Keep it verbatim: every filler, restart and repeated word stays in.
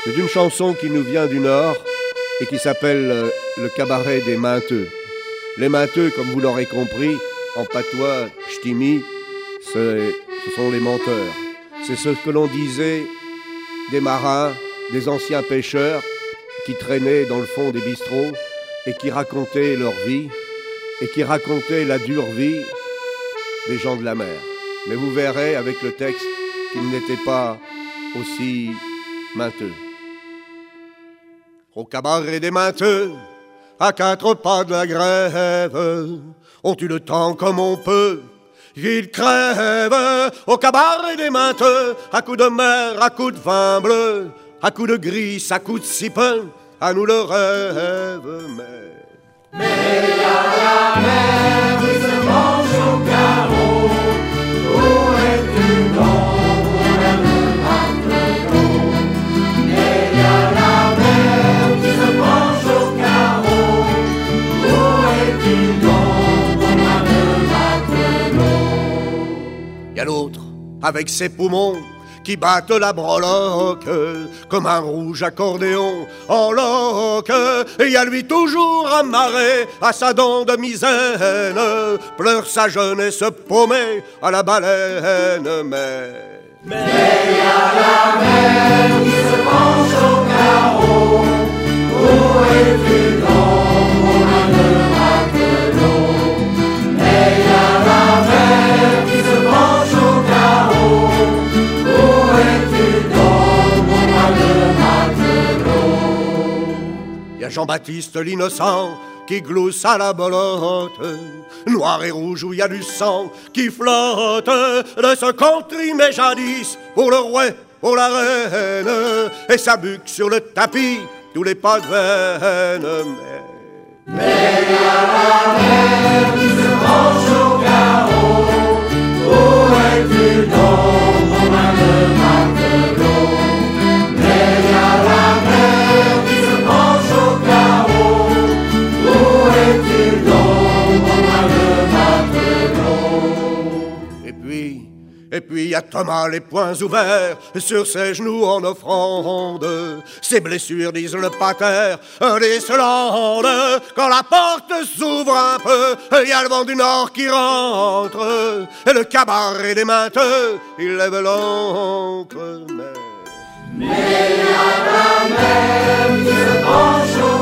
C'est une chanson qui nous vient du Nord et qui s'appelle euh, le cabaret des Mainteux. Les Mainteux, comme vous l'aurez compris, en patois ch'timi, ce sont les menteurs. C'est ce que l'on disait des marins, des anciens pêcheurs qui traînaient dans le fond des bistrots et qui racontaient leur vie et qui racontaient la dure vie des gens de la mer. Mais vous verrez avec le texte qu'ils n'étaient pas aussi mainteux. Au cabaret des Mainteux, à quatre pas de la grève, on tue le temps comme on peut, ils crèvent. Au cabaret des Mainteux, à coups de mer, à coups de vin bleu, à coups de gris, à coups de sipin, à nous le rêve. Mais, mais y a la mer qui se mange au carreau. Où es-tu donc, mon ami matelot? Mais y a la mer qui se mange au carreau. Où es-tu donc, mon ami matelot? Y a l'autre, avec ses poumons, qui battent la breloque comme un rouge accordéon en loque. Et y a lui toujours amarré à sa dent de misaine, pleure sa jeunesse paumée à la baleine. Mais mais y a la mer qui se penche au carreau. Où es-tu donc, mon âne matelot? Mais y a la mer qui se penche au carreau. Où es-tu donc, mon âne matelot? Y a Jean-Baptiste l'innocent qui glousse à la belote, noir et rouge où y a du sang qui flotte, de ce qu'on trimait jadis pour le roi, pour la reine, et sa buque sur le tapis, tous les pas de veine. Mais, mais y a la mer qui se penche au carreau. Où es-tu donc, mon âne matelot? Mais y a la mer qui se penche au carreau. Où es-tu donc, mon âne matelot? Et puis, et puis y a Thomas les poings ouverts sur ses genoux en offrande. Ses blessures disent le pater d'Islande. Quand la porte s'ouvre un peu, y a le vent du nord qui rentre. Et le cabaret des Mainteux, il lève l'encre. Mais, mais y a la mer qui se penche au